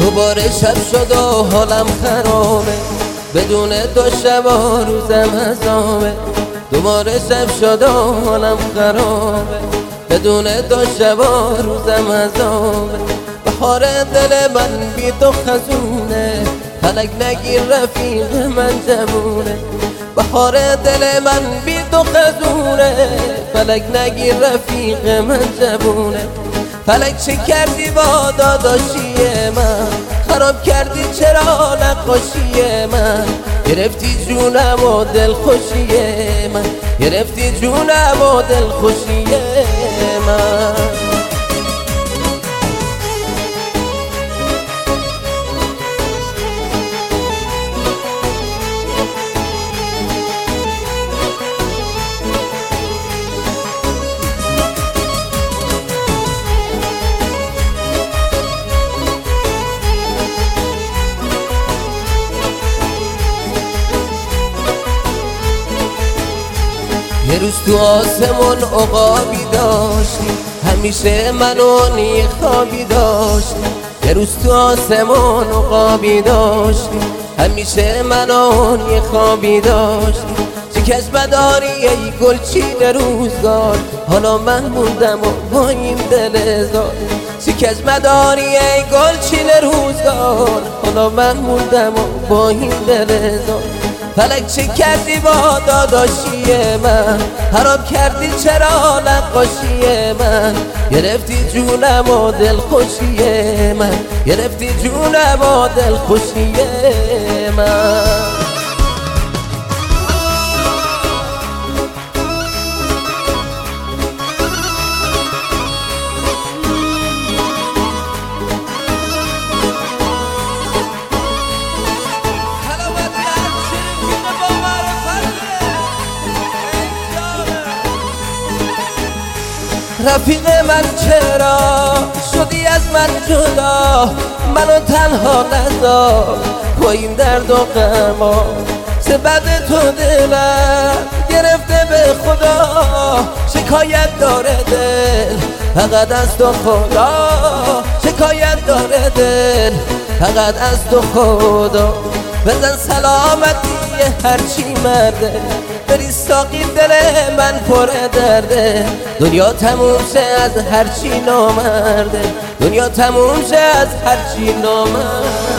دوباره شب شد و حالم خرابه، بدون تو شب و روزم عذابه. دوباره شب شد و حالم خرابه، بدون تو شب و روزم عذابه. بهار دل من بی تو خزونه، فلک نگیر رفیق من جوونه. بهار دل من بی تو خزونه، فلک نگیر رفیق من جوونه. فلک چه کردی با داداشی من، خراب کردی چرا نقاشی من. گرفتی جونم و دلخوشی من، گرفتی جونم و دلخوشی من. یه روز تو آسمون عقابی داشتی، همیشه منو خوابی داشتی. یه روز تو آسمون عقابی داشتی، همیشه منو خوابی داشتی. چکش بداری ای گلچین روزگار، حالا من موندم و با این دل زار. چکش مداری ای گلچین روزگار، حالا من موندم و با این دل زار. فلک چه کردی با داداشی من، خراب کردی چرا نقاشی من. گرفتی جونم و دلخوشی من، گرفتی جونم و دلخوشی من. رفیق من چرا شدی از من جدا، منو تنها نذار با این درد و غما. چه بد تو دلم گرفته به خدا، شکایت داره دل فقط از تو خدا. شکایت داره دل فقط از تو خدا. بزن سلامتی هرچی مرده، بری ساقی دل من پر درده. دنیا تموم شه از هرچی نامرده، دنیا تموم شه از هرچی نامرده.